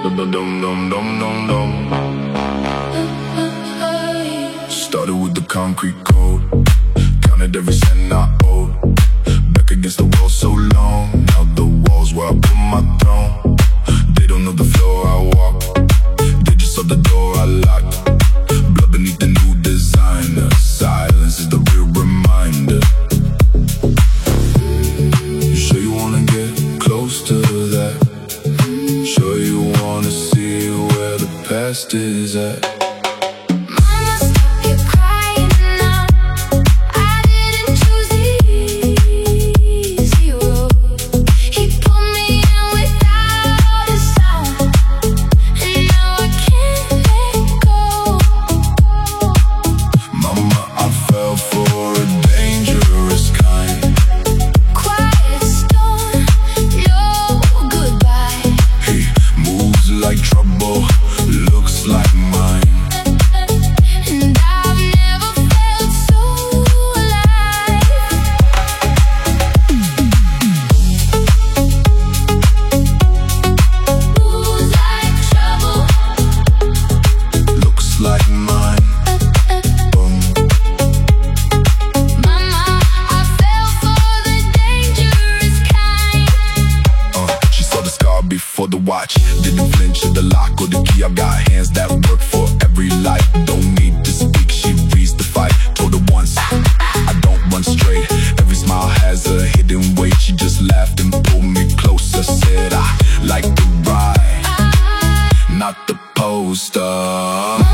Dum dum dum dum dum. Started with the concrete code, counted every cent I owed. Back against the wall so long, now the walls where I put my throne. They don't know the floor I walk, they just saw the door I locked. Blood beneath the new designer, silence is the real reminder. You sure you wanna get close to that? Sure you wanna see where the past is at? Like trouble, looks like mine. And I've never felt so alive. Moves like trouble, looks like mine. Mama, I fell for the dangerous kind. She saw the scar before the watch. Didn't flinch at the lock or the key. I've got hands that work for every life. Don't need to speak, she reads the fight. Told her once, I don't run straight. Every smile has a hidden weight. She just laughed and pulled me closer. Said I like the ride, not the poster.